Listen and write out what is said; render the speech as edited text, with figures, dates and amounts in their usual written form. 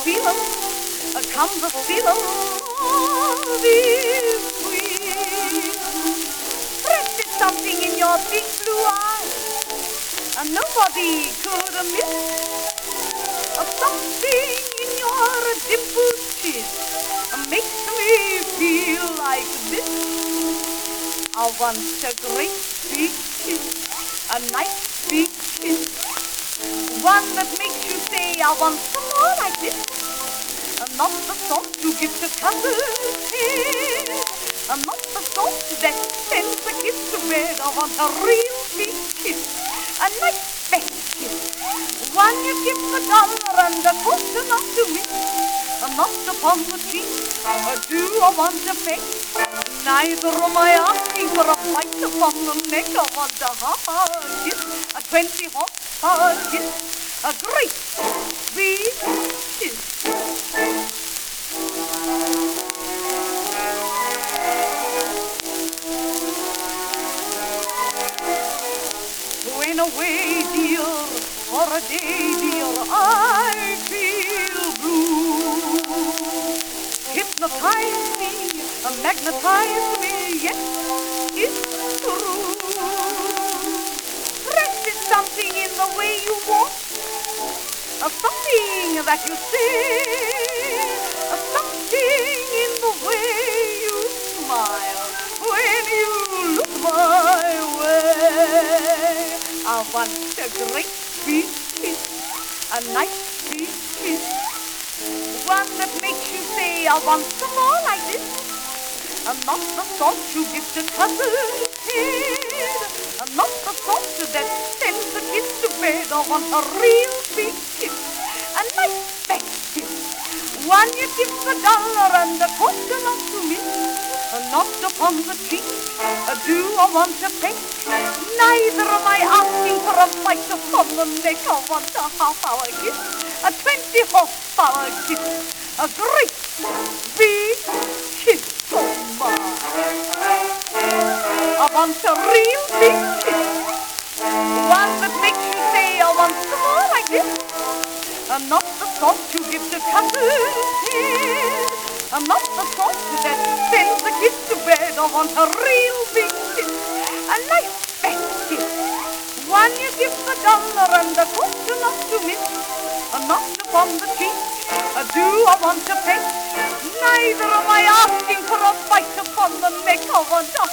feeling comes a stealing all this sweet. Fresh is something in your big blue eyes, and nobody could have missed. Something in your dimpled chin makes me feel like this. I want a great big kiss, a nice big kiss, one that makes you say, I want some more like this. Not the sort you give to cousins here, not the sort that sends a kiss to bed. I want a real big kiss, a nice big kiss, one you give the dollar and a quarter not to miss. Not upon the cheek, or do I want a peck? Neither am I asking for a bite upon the neck. I want a hard kiss, a 20 horsepower kiss, a great big kiss. When away, dear, for a day, dear, I feel blue. Hypnotize me, magnetize me, yes, it's true. Fresh is something in the way you walk, something that you say, something in the way you smile when you look my way. I want a great big kiss, a nice big kiss, one that makes you say, I want some more like this. Not the sort you give to cousin's head, not the sort that sends a kiss to bed. I want a real big kiss, a nice big kiss, one you give the dollar and a quarter not to miss. Not upon the cheek, do I want a peck? Neither am I asking for a bite upon the neck. I want a half-hour kiss, a 20 horsepower kiss, a great big kiss. Oh my! I want a real big kiss, one that makes you say, I want some more like this. Not the sort you give to cousin's head, not the sort that sends a kiss to bed. I want a real big kiss, a nice big kiss, one you give the dollar and a quarter not to miss. Not upon the cheek, do I want a peck? Neither am I asking for a bite upon the neck. I want a